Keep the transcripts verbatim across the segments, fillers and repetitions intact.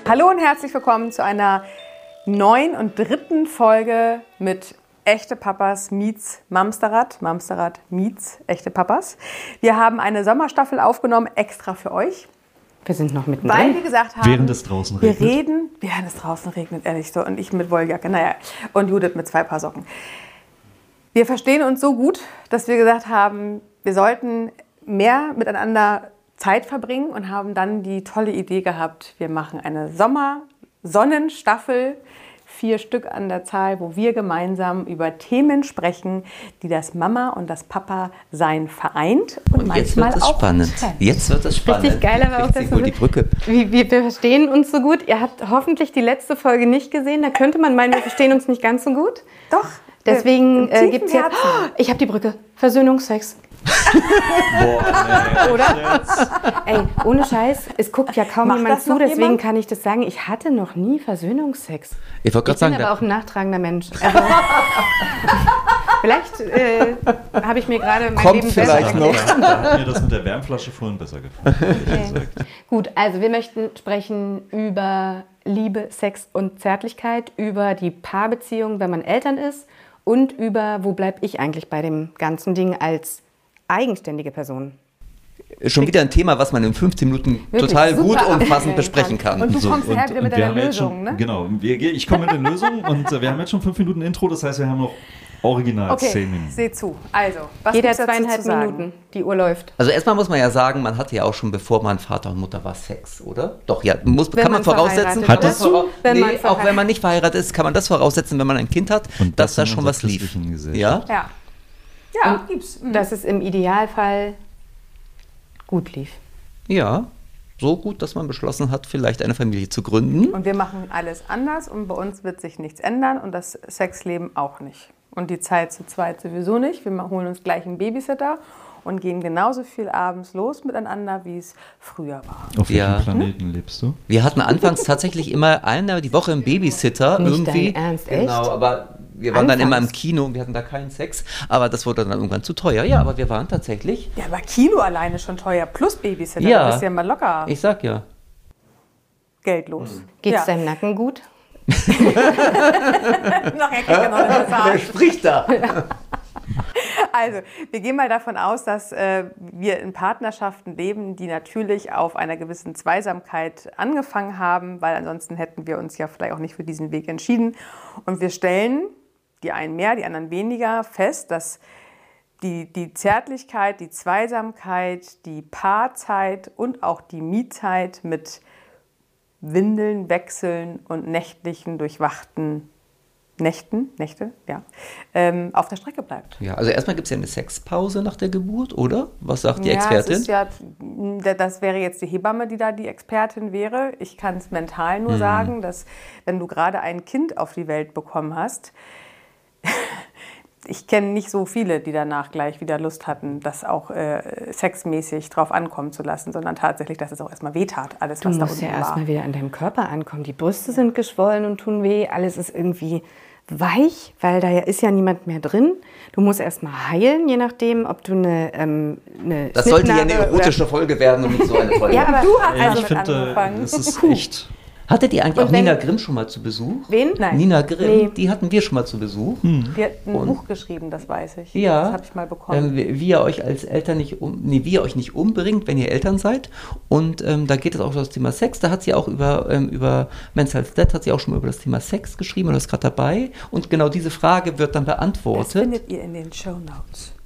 Hallo und herzlich willkommen zu einer neuen und dritten Folge mit Echte Papas meets Mamsterrad. Mamsterrad meets Echte Papas. Wir haben eine Sommerstaffel aufgenommen, extra für euch. Wir sind noch mittendrin. Weil wir gesagt haben, während es draußen regnet. Wir reden, während es draußen regnet, ehrlich so. Und ich mit Wolljacke, naja, und Judith mit zwei Paar Socken. Wir verstehen uns so gut, dass wir gesagt haben, wir sollten mehr miteinander Zeit verbringen und haben dann die tolle Idee gehabt, wir machen eine Sommer-Sonnenstaffel, vier Stück an der Zahl, wo wir gemeinsam über Themen sprechen, die das Mama und das Papa-Sein vereint. Und, Und jetzt manchmal wird es auch spannend. trennt. Jetzt wird es spannend. Richtig geil, aber auch, dass wohl die Brücke. Wir, wir, wir verstehen uns so gut. Ihr habt hoffentlich die letzte Folge nicht gesehen. Da könnte man meinen, wir verstehen uns nicht ganz so gut. Doch. Deswegen Im äh, gibt es jetzt... Herzen. Oh, ich habe die Brücke. Versöhnungsex. Boah, nee, Oder? Ey, ohne Scheiß, es guckt ja kaum Macht jemand das zu, noch deswegen jemand? kann ich das sagen. Ich hatte noch nie Versöhnungsex. Ich wollte Ich gerade bin sagen, aber auch ein nachtragender Mensch. Also, vielleicht äh, habe ich mir gerade mein Kommt Leben vielleicht besser noch. erklärt. da hat mir das mit der Wärmflasche vorhin besser gefallen, ehrlich Okay. gesagt. Gut, also wir möchten sprechen über Liebe, Sex und Zärtlichkeit, über die Paarbeziehung, wenn man Eltern ist und über, wo bleibe ich eigentlich bei dem ganzen Ding als eigenständige Person. schon wieder ein Thema, was man in fünfzehn Minuten Wirklich total super gut umfassend abstellen besprechen kann. kann. Und du kommst her wieder mit wir deiner haben jetzt Lösung, schon, ne? Genau, wir, ich komme mit der Lösung und äh, wir haben jetzt schon fünf Minuten Intro, das heißt, wir haben noch original Okay, zehn Minuten. seht zu. Also, was Jeder gibt's dazu zweieinhalb zu sagen? Minuten, die Uhr läuft. Also erstmal muss man ja sagen, man hatte ja auch schon, bevor man Vater und Mutter war, Sex, oder? Doch, ja, muss, Wenn kann man man voraussetzen. verheiratet Kann ist. das vora- Wenn man nee, auch verheiratet- wenn man nicht verheiratet ist, kann man das voraussetzen, wenn man ein Kind hat, Und dass das da in schon unserer was lief. christlichen Gesellschaft. Ja? Ja. Ja, Und gibt's. Mhm. Dass es im Idealfall gut lief. Ja, so gut, dass man beschlossen hat, vielleicht eine Familie zu gründen. Und wir machen alles anders und bei uns wird sich nichts ändern und das Sexleben auch nicht. Und die Zeit zu zweit sowieso nicht. Wir holen uns gleich einen Babysitter und gehen genauso viel abends los miteinander, wie es früher war. Auf welchem Ja. Planeten lebst du? Wir hatten anfangs tatsächlich immer einmal die Woche einen Babysitter. Nicht irgendwie. dein Ernst, Genau, echt? aber wir waren dann immer im Anfangs? Kino und wir hatten da keinen Sex. Aber das wurde dann irgendwann zu teuer. Ja, aber wir waren tatsächlich, Ja, aber Kino alleine schon teuer, plus Babysitter. Ja. Da bist du ja mal locker ich sag ja. geldlos. Geht's ja. deinem Nacken gut? Nachher kriegt er noch eine Massage. spricht da? Also, wir gehen mal davon aus, dass äh, wir in Partnerschaften leben, die natürlich auf einer gewissen Zweisamkeit angefangen haben, weil ansonsten hätten wir uns ja vielleicht auch nicht für diesen Weg entschieden. Und wir stellen, die einen mehr, die anderen weniger, fest, dass die, die Zärtlichkeit, die Zweisamkeit, die Paarzeit und auch die Mietzeit mit Windeln, Wechseln und nächtlichen, durchwachten Nächten, Nächte, ja, ähm, auf der Strecke bleibt. Ja, also erstmal gibt es ja eine Sexpause nach der Geburt, oder? Was sagt die Ja, Expertin? es ist ja, das wäre jetzt die Hebamme, die da die Expertin wäre. Ich kann es mental nur sagen, dass wenn du gerade ein Kind auf die Welt bekommen hast, ich kenne nicht so viele, die danach gleich wieder Lust hatten, das auch äh, sexmäßig drauf ankommen zu lassen, sondern tatsächlich, dass es auch erstmal wehtat, alles, Du was da musst unten ja war. erstmal wieder an deinem Körper ankommen. Die Brüste sind geschwollen und tun weh. Alles ist irgendwie weich, weil da ja ist ja niemand mehr drin. Du musst erstmal heilen, je nachdem, ob du eine, ähm, eine Das sollte ja eine Schnittnadel oder- erotische Folge werden und nicht so eine Folge. Ja, aber Du hast Ja, damit ich finde, angefangen. es ist echt... Hattet ihr eigentlich Und auch wenn- Nina Grimm schon mal zu Besuch? Wen? Nein. Nina Grimm, Nee. die hatten wir schon mal zu Besuch. Die hat ein Und- Buch geschrieben, das weiß ich. Ja, Das habe ich mal bekommen. ähm, wie wie ihr euch als Eltern nicht um, nee, wie ihr euch nicht umbringt, wenn ihr Eltern seid. Und ähm, da geht es auch um das Thema Sex. Da hat sie auch über ähm, über Men's Health Dead hat sie auch schon mal über das Thema Sex geschrieben und ist gerade dabei. Und genau diese Frage wird dann Das beantwortet. findet ihr in den Shownotes.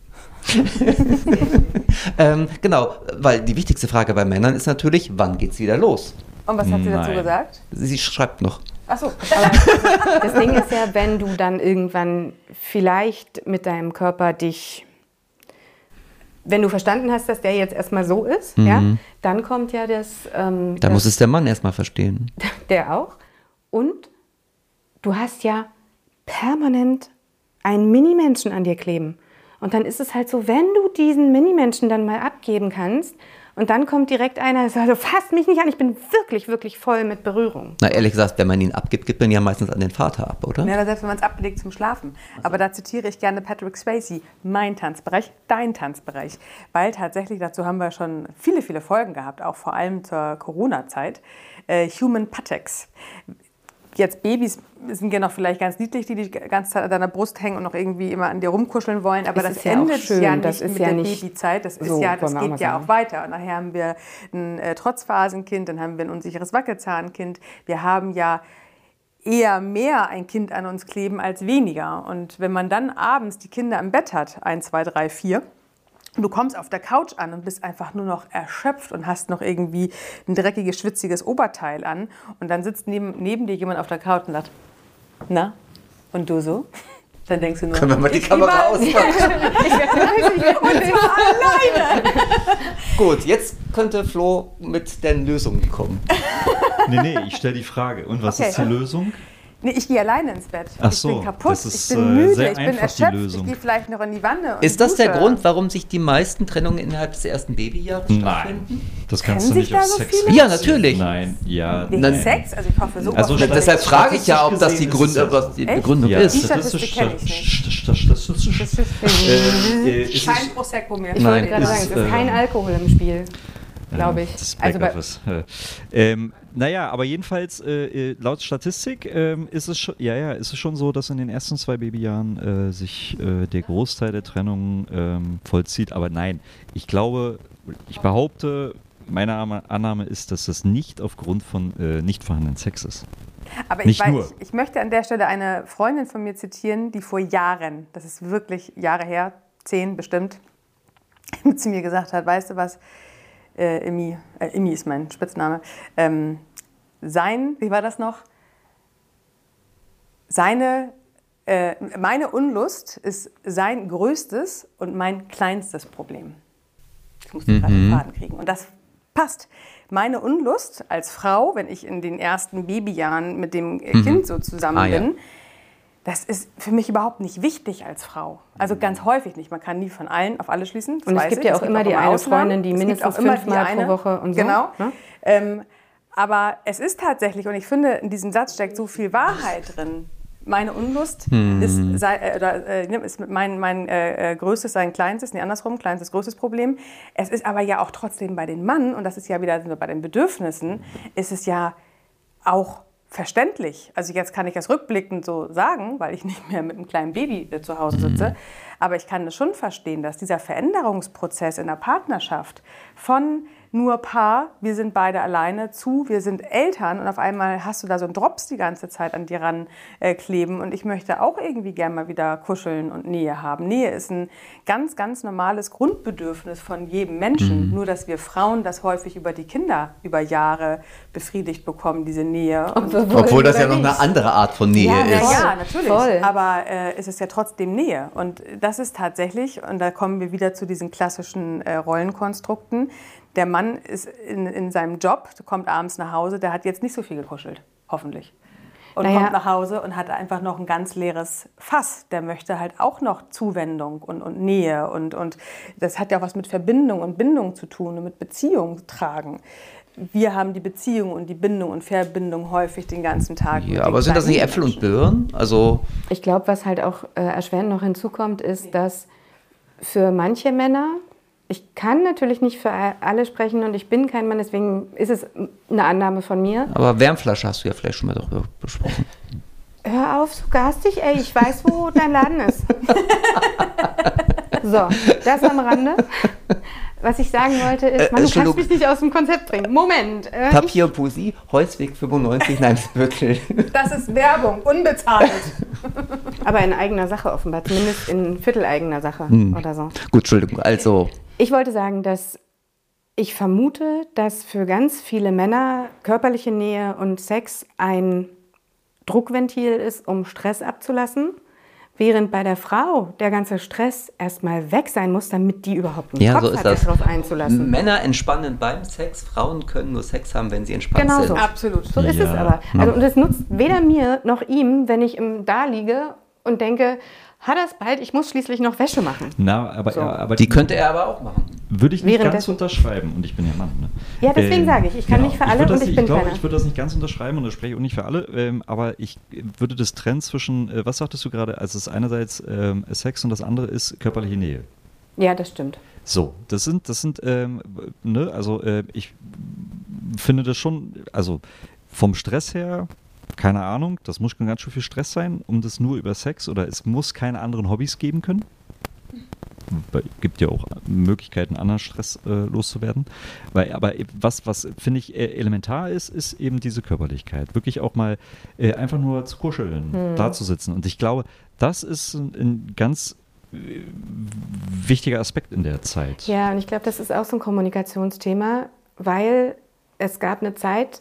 Ähm, genau, weil die wichtigste Frage bei Männern ist natürlich, wann geht's wieder los? Und was hat sie dazu Nein. gesagt? Sie schreibt noch. Achso, Aber das Ding ist ja, wenn du dann irgendwann vielleicht mit deinem Körper dich, wenn du verstanden hast, dass der jetzt erstmal so ist, ja, dann kommt ja das, ähm, Da das muss es der Mann erstmal verstehen. der auch. Und du hast ja permanent einen Minimenschen an dir kleben. Und dann ist es halt so, wenn du diesen Minimenschen dann mal abgeben kannst Und dann kommt direkt einer, der sagt, also fasst mich nicht an, ich bin wirklich, wirklich voll mit Berührung. Na, ehrlich gesagt, wenn man ihn abgibt, gibt man ja meistens an den Vater ab, oder? Ja, oder selbst wenn man es ablegt zum Schlafen. Aber da zitiere ich gerne Patrick Swayze, mein Tanzbereich, dein Tanzbereich. Weil tatsächlich, dazu haben wir schon viele, viele Folgen gehabt, auch vor allem zur Corona-Zeit. Äh, Human Patex. Jetzt Babys sind ja noch vielleicht ganz niedlich, die die ganze Zeit an deiner Brust hängen und noch irgendwie immer an dir rumkuscheln wollen, aber Es das ist ja endet auch schön, ja nicht das ist mit ja der nicht Babyzeit, das, ist so, ja, das wollen wir auch geht mal ja sagen. auch weiter. Und nachher haben wir ein äh, Trotzphasenkind, dann haben wir ein unsicheres Wackelzahnkind. Wir haben ja eher mehr ein Kind an uns kleben als weniger. Und wenn man dann abends die Kinder im Bett hat, eins, zwei, drei, vier, du kommst auf der Couch an und bist einfach nur noch erschöpft und hast noch irgendwie ein dreckiges, schwitziges Oberteil an. Und dann sitzt neben, neben dir jemand auf der Couch und sagt, na, und du so? Dann denkst du nur, Können wir mal die ich Kamera mal- ausmachen? und zwar alleine. Gut, jetzt könnte Flo mit den Lösungen kommen. Nee, nee, ich stelle die Frage. Und was Okay. ist die Lösung? Nee, ich gehe alleine ins Bett. Ach ich so, bin kaputt, das ist, ich bin äh, müde, sehr ich bin einfach, die erschöpft. Lösung. Ich gehe vielleicht noch in die Wanne und Ist das der dusche. Grund, warum sich die meisten Trennungen innerhalb des ersten Babyjahres stattfinden? Nein, das kannst Kennen du nicht sich da auf so Sex viele? Ja, reduzieren. natürlich. Nein, ja, Wegen Nein. Sex? Also ich hoffe so. Also oft- Statt- Deshalb frage ich ja, ob das die Statistisch Gründe, gesehen was die Echt? Begründung Ja, ist. Die Statistik kenn ich statistisch, statistisch, Das ist äh, äh, ist kein es- Prosecco mehr. Ich Nein, wollte gerade ist, sagen, es ist äh, kein Alkohol im Spiel, glaube ich. Das ist Also bei, Backoffice. ähm, naja, aber jedenfalls äh, äh, laut Statistik ähm, ist es schon, ja, ja, ist es schon so, dass in den ersten zwei Babyjahren äh, sich äh, der Großteil der Trennung ähm, vollzieht. Aber nein, ich glaube, ich behaupte, meine Annahme- Annahme ist, dass das nicht aufgrund von äh, nicht vorhandenen Sex ist. Aber ich, Nicht weiß, nur. ich, ich möchte an der Stelle eine Freundin von mir zitieren, die vor Jahren, das ist wirklich Jahre her, zehn bestimmt, zu mir gesagt hat, weißt du was, äh, Immi, äh, Immi ist mein Spitzname, ähm, sein, wie war das noch? Seine, äh, meine Unlust ist sein größtes und mein kleinstes Problem. Ich muss gerade den Faden kriegen. Und das passt. Meine Unlust als Frau, wenn ich in den ersten Babyjahren mit dem äh, Kind so zusammen Ah, ja. bin, das ist für mich überhaupt nicht wichtig als Frau. Also ganz häufig nicht. Man kann nie von allen auf alle schließen. Das Und es weiß gibt ich. ja auch immer die eine Freundin, die Es gibt mindestens auch immer die fünfmal pro eine. Woche und so, Genau. ne? Ähm, aber es ist tatsächlich, und ich finde, in diesem Satz steckt so viel Wahrheit drin. Meine Unlust ist, sei, äh, oder, äh, ist mein, mein äh, größtes, sein kleinstes, nee, andersrum, kleinstes, größtes Problem. Es ist aber ja auch trotzdem bei den Mann, und das ist ja wieder sind wir bei den Bedürfnissen, ist es ja auch verständlich. Also jetzt kann ich das rückblickend so sagen, weil ich nicht mehr mit einem kleinen Baby äh, zu Hause sitze. Aber ich kann es schon verstehen, dass dieser Veränderungsprozess in der Partnerschaft von nur Paar, wir sind beide alleine, zu, wir sind Eltern und auf einmal hast du da so einen Drops die ganze Zeit an dir ran äh, kleben und ich möchte auch irgendwie gerne mal wieder kuscheln und Nähe haben. Nähe ist ein ganz, ganz normales Grundbedürfnis von jedem Menschen, nur dass wir Frauen das häufig über die Kinder über Jahre befriedigt bekommen, diese Nähe. Und Obwohl das ja noch eine andere Art von Nähe Ja, ist. ja, ja, natürlich. Voll. Aber äh, es ist ja trotzdem Nähe. Und das ist tatsächlich, und da kommen wir wieder zu diesen klassischen äh, Rollenkonstrukten, der Mann ist in, in seinem Job, der kommt abends nach Hause, der hat jetzt nicht so viel gekuschelt, hoffentlich. Und Naja. kommt nach Hause und hat einfach noch ein ganz leeres Fass. Der möchte halt auch noch Zuwendung und, und Nähe. Und, und das hat ja auch was mit Verbindung und Bindung zu tun und mit Beziehung tragen. Wir haben die Beziehung und die Bindung und Verbindung häufig den ganzen Tag. mit Ja, den aber sind das kleinen nicht Äpfel und Menschen. Birnen? Also, Ich glaube, was halt auch äh, erschwerend noch hinzukommt, ist, dass für manche Männer, ich kann natürlich nicht für alle sprechen und ich bin kein Mann, deswegen ist es eine Annahme von mir. aber Wärmflasche hast du ja vielleicht schon mal darüber besprochen. Hör auf, so garstig, ey, ich weiß, wo dein Laden ist. So, das am Rande. Was ich sagen wollte ist, Äh, Mann, du kannst Entschuldigung. mich nicht aus dem Konzept bringen. Moment. Äh, Papier und Poesie, Heusweg fünfundneunzig, Neimsbüttel. Das ist Werbung, unbezahlt. aber in eigener Sache offenbar, zumindest in vierteleigener Sache oder so. Gut, Entschuldigung, also, Ich wollte sagen, dass ich vermute, dass für ganz viele Männer körperliche Nähe und Sex ein Druckventil ist, um Stress abzulassen, während bei der Frau der ganze Stress erstmal weg sein muss, damit die überhaupt einen ja, Kopf so ist hat, das. sich darauf einzulassen. Männer entspannen beim Sex, Frauen können nur Sex haben, wenn sie entspannt Genau sind. so. Absolut. So ist es Ja. aber. Also, und es nutzt weder mir noch ihm, wenn ich im, da liege und denke, hat er es bald, ich muss schließlich noch Wäsche machen. Na, aber, So. ja, aber Die könnte er aber auch machen. würde ich nicht ganz Währenddessen- unterschreiben und ich bin ja Mann. Ne? Ja, deswegen sage ich, ich kann nicht für alle würd und das, ich bin glaube, keiner. Ich würde das nicht ganz unterschreiben und das spreche ich auch nicht für alle, ähm, aber ich würde das trennen zwischen, äh, was sagtest du gerade, also es ist einerseits ähm, Sex und das andere ist körperliche Nähe. Ja, das stimmt. So, das sind, das sind, ähm, ne, also äh, ich finde das schon, also vom Stress her, keine Ahnung, das muss schon ganz schön viel Stress sein, um das nur über Sex oder es muss keine anderen Hobbys geben können. Es gibt ja auch Möglichkeiten, anderen Stress äh, loszuwerden. Weil, aber was, was finde ich äh, elementar ist, ist eben diese Körperlichkeit. Wirklich auch mal äh, einfach nur zu kuscheln, Hm. da zu sitzen. Und ich glaube, das ist ein, ein ganz äh, wichtiger Aspekt in der Zeit. Ja, und ich glaube, das ist auch so ein Kommunikationsthema, weil es gab eine Zeit,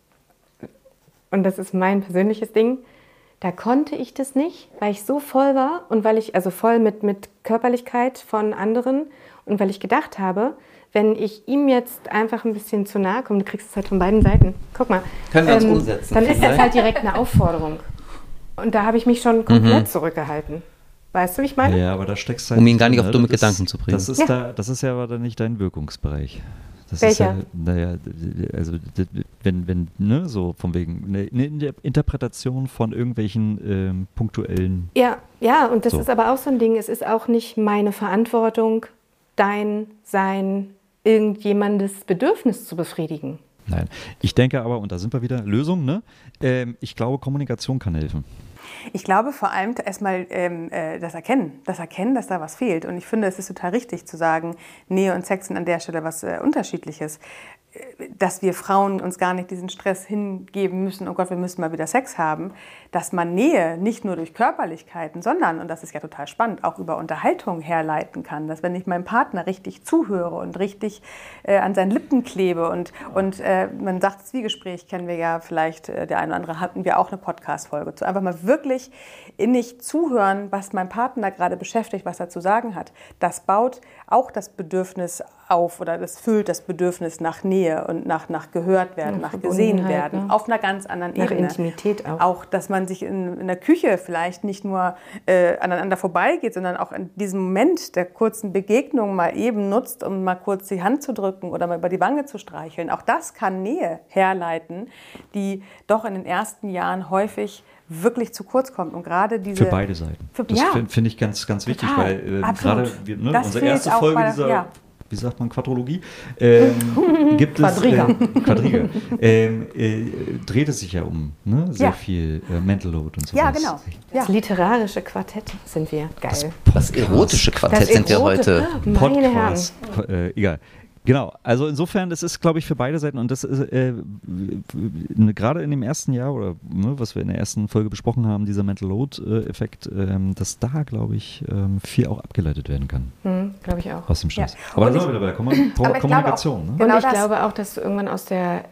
und das ist mein persönliches Ding, da konnte ich das nicht, weil ich so voll war und weil ich, also voll mit, mit Körperlichkeit von anderen und weil ich gedacht habe, wenn ich ihm jetzt einfach ein bisschen zu nahe komme, du kriegst es halt von beiden Seiten, guck mal, Können wir uns umsetzen, dann ist das vielleicht? halt direkt eine Aufforderung. Und da habe ich mich schon komplett zurückgehalten. Weißt du, wie ich meine? Ja, aber da steckst du halt Um ihn gar nicht drin, auf dumme das Gedanken ist, zu bringen. Das ist, Ja. da, das ist ja aber dann nicht dein Wirkungsbereich. Das Welcher? Ist ja, naja, also d- d- wenn, wenn, ne, so von wegen, eine, eine Interpretation von irgendwelchen ähm, punktuellen. Ja, ja, und das So. ist aber auch so ein Ding. Es ist auch nicht meine Verantwortung, dein, sein, irgendjemandes Bedürfnis zu befriedigen. Nein. Ich denke aber, und da sind wir wieder, Lösung, ne? Ähm, ich glaube, Kommunikation kann helfen. Ich glaube vor allem erstmal ähm, äh, das Erkennen, das Erkennen, dass da was fehlt. Und ich finde, es ist total richtig zu sagen, Nähe und Sex sind an der Stelle was äh, Unterschiedliches. Äh, Dass wir Frauen uns gar nicht diesen Stress hingeben müssen, oh Gott, wir müssen mal wieder Sex haben. Dass man Nähe nicht nur durch Körperlichkeiten, sondern, und das ist ja total spannend, auch über Unterhaltung herleiten kann. Dass wenn ich meinem Partner richtig zuhöre und richtig äh, an seinen Lippen klebe und, und äh, man sagt, Zwiegespräch kennen wir ja vielleicht, äh, der eine oder andere hatten wir auch eine Podcast-Folge zu. Einfach mal wirklich innig zuhören, was mein Partner gerade beschäftigt, was er zu sagen hat. Das baut auch das Bedürfnis auf oder das füllt das Bedürfnis nach Nähe und nach, nach gehört werden, Nach nach gesehen Verbundenheit, werden, ne? auf einer ganz anderen Nach Ebene. Intimität auch. Auch, dass man sich in, in der Küche vielleicht nicht nur äh, aneinander vorbeigeht, sondern auch in diesem Moment der kurzen Begegnung mal eben nutzt, um mal kurz die Hand zu drücken oder mal über die Wange zu streicheln. Auch das kann Nähe herleiten, die doch in den ersten Jahren häufig wirklich zu kurz kommt. Und gerade diese Für beide Seiten. Für- das ja. finde find ich ganz, ganz wichtig, Total. weil äh, Absolut. gerade wir, ne, Das unsere fehlt erste auch Folge bei- dieser, ja. wie sagt man, Quadrologie, ähm, gibt es, Quadriga. äh, Quadriga, ähm, äh, dreht es sich ja um ne? sehr Ja. viel äh, Mental Load und so. Ja, genau. Ja. Das literarische Quartett sind wir. Geil. Das erotische Quartett sind wir Erote- heute. Meine Herren. Podcast. Äh, egal. Genau, also insofern, das ist, glaube ich, für beide Seiten und das ist äh, ne, gerade in dem ersten Jahr oder ne, was wir in der ersten Folge besprochen haben, dieser Mental Load-Effekt, ähm, dass da, glaube ich, ähm, viel auch abgeleitet werden kann Hm, glaube ich auch. aus dem Stress. Ja. Aber Und da ich- sind wir wieder bei der Kommu- Pro- aber ich Kommunikation. glaube auch- Ne? Genau und ich das. glaube auch, dass du irgendwann aus der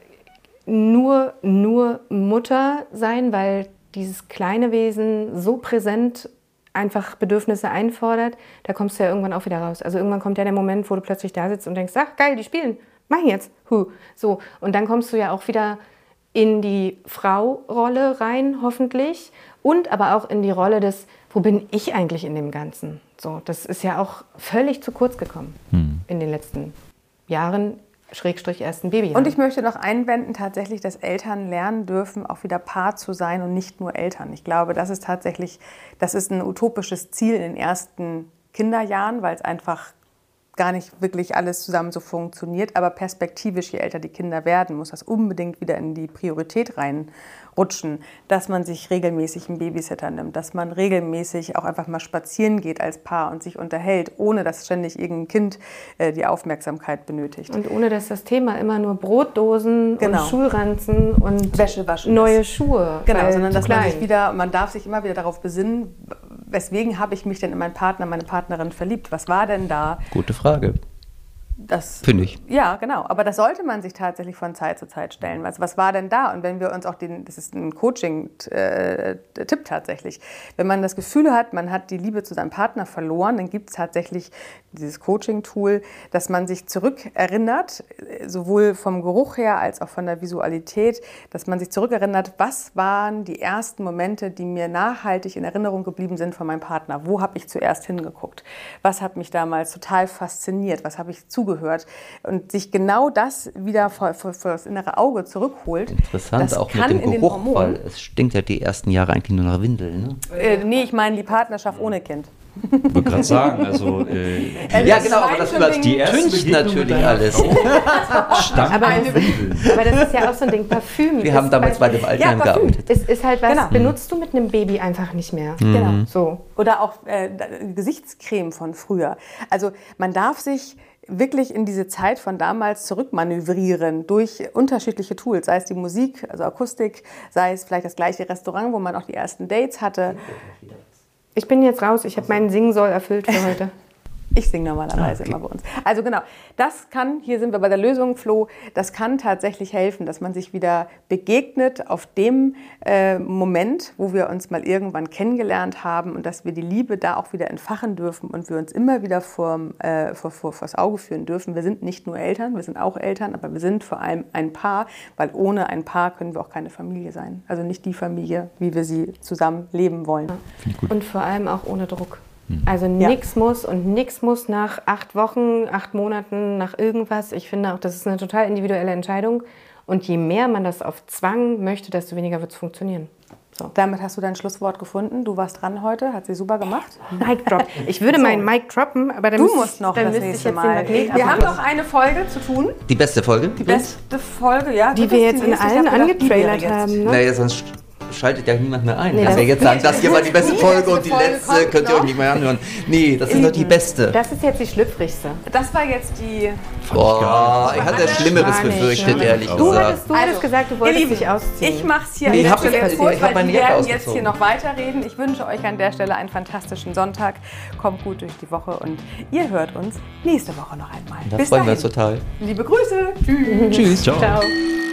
nur, nur Mutter sein, weil dieses kleine Wesen so präsent einfach Bedürfnisse einfordert, da kommst du ja irgendwann auch wieder raus. Also irgendwann kommt ja der Moment, wo du plötzlich da sitzt und denkst, ach geil, die spielen, mach ich jetzt. Huh. So. Und dann kommst du ja auch wieder in die Frau-Rolle rein, hoffentlich. Und aber auch in die Rolle des, wo bin ich eigentlich in dem Ganzen? So, das ist ja auch völlig zu kurz gekommen Hm. in den letzten Jahren, Schrägstrich ersten Babyjahren. Und ich möchte noch einwenden, tatsächlich, dass Eltern lernen dürfen, auch wieder Paar zu sein und nicht nur Eltern. Ich glaube, das ist tatsächlich, das ist ein utopisches Ziel in den ersten Kinderjahren, weil es einfach gar nicht wirklich alles zusammen so funktioniert. Aber perspektivisch, je älter die Kinder werden, muss das unbedingt wieder in die Priorität reinrutschen, dass man sich regelmäßig einen Babysitter nimmt, dass man regelmäßig auch einfach mal spazieren geht als Paar und sich unterhält, ohne dass ständig irgendein Kind äh, die Aufmerksamkeit benötigt. Und ohne dass das Thema immer nur Brotdosen Genau. und Schulranzen und Wäsche waschen neue ist. Schuhe. Genau, weil sondern zu dass man klein. sich wieder, man darf sich immer wieder darauf besinnen, weswegen habe ich mich denn in meinen Partner, meine Partnerin verliebt? Was war denn da? Gute Frage. Das, Finde ich. Ja, genau. Aber das sollte man sich tatsächlich von Zeit zu Zeit stellen. Was, was war denn da? Und wenn wir uns auch den, das ist ein Coaching-Tipp tatsächlich, wenn man das Gefühl hat, man hat die Liebe zu seinem Partner verloren, dann gibt es tatsächlich dieses Coaching-Tool, dass man sich zurückerinnert, sowohl vom Geruch her als auch von der Visualität, dass man sich zurückerinnert, was waren die ersten Momente, die mir nachhaltig in Erinnerung geblieben sind von meinem Partner? Wo habe ich zuerst hingeguckt? Was hat mich damals total fasziniert? Was habe ich zugehört? Und sich genau das wieder vor, vor, vor das innere Auge zurückholt. Interessant, das auch mit kann dem in den Geruch, Hormonen- weil es stinkt ja die ersten Jahre eigentlich nur nach Windeln. Ne? Äh, nee, ich meine die Partnerschaft ohne Kind. Ich wollte gerade sagen, also äh, Ja, genau, aber das Schweinchen- übertüncht natürlich alles. Stank Aber, auf Windeln. aber das ist ja auch so ein Ding, Parfüm. Wir ist haben damals bei, beide im Ja, Altenheim Parfüm. gearbeitet. Es ist halt was, Genau. benutzt du mit einem Baby einfach nicht mehr. Genau. So. Oder auch äh, Gesichtscreme von früher. Also man darf sich wirklich in diese Zeit von damals zurückmanövrieren durch unterschiedliche Tools, sei es die Musik, also Akustik, sei es vielleicht das gleiche Restaurant, wo man auch die ersten Dates hatte. Ich bin jetzt raus, ich habe meinen Singsoll erfüllt für heute. Ich singe normalerweise immer bei uns. Also genau, das kann, hier sind wir bei der Lösung, Flo, das kann tatsächlich helfen, dass man sich wieder begegnet auf dem äh, Moment, wo wir uns mal irgendwann kennengelernt haben und dass wir die Liebe da auch wieder entfachen dürfen und wir uns immer wieder vorm, äh, vor, vor, vors Auge führen dürfen. Wir sind nicht nur Eltern, wir sind auch Eltern, aber wir sind vor allem ein Paar, weil ohne ein Paar können wir auch keine Familie sein. Also nicht die Familie, wie wir sie zusammen leben wollen. Und vor allem auch ohne Druck. Also nichts muss und nichts muss nach acht Wochen, acht Monaten, nach irgendwas. Ich finde auch, das ist eine total individuelle Entscheidung. Und je mehr man das auf Zwang möchte, desto weniger wird es funktionieren. So. Damit hast du dein Schlusswort gefunden. Du warst dran heute, hat sie super gemacht. Mic drop. Ich würde So. meinen Mic droppen, aber dann Du müsste musst ich, noch dann das müsste ich nächste jetzt Mal. den Magnet Wir haben abmachen. noch eine Folge zu tun. Die beste Folge? Die beste Folge, ja. Die das wir ist jetzt in nächste. Ich allen hab gedacht, die wäre angetrailert jetzt. haben. Ne? Naja, sonst schaltet ja niemand mehr ein. Nee, Dass das- wir jetzt sagen, das hier war die beste Die Folge letzte und die Folge letzte kommt könnt ihr noch. euch nicht mehr anhören. Nee, das ist doch die beste. Das ist jetzt die schlüpfrigste. Das war jetzt die... Boah, ich hatte Schlimmeres War nicht, befürchtet, ne? ehrlich Du gesagt. hattest, du Also, hattest gesagt, du ihr wolltest Lieben, dich ausziehen. Ich mach's hier Nee, an ich der hab- Stelle ich- jetzt ich kurz, hab weil meine die Jacke werden jetzt ausgezogen. hier noch weiterreden. Ich wünsche euch an der Stelle einen fantastischen Sonntag. Kommt gut durch die Woche und ihr hört uns nächste Woche noch einmal. Da Bis freuen wir dahin. uns total. Liebe Grüße. Tschüss. Tschüss. Ciao. Ciao.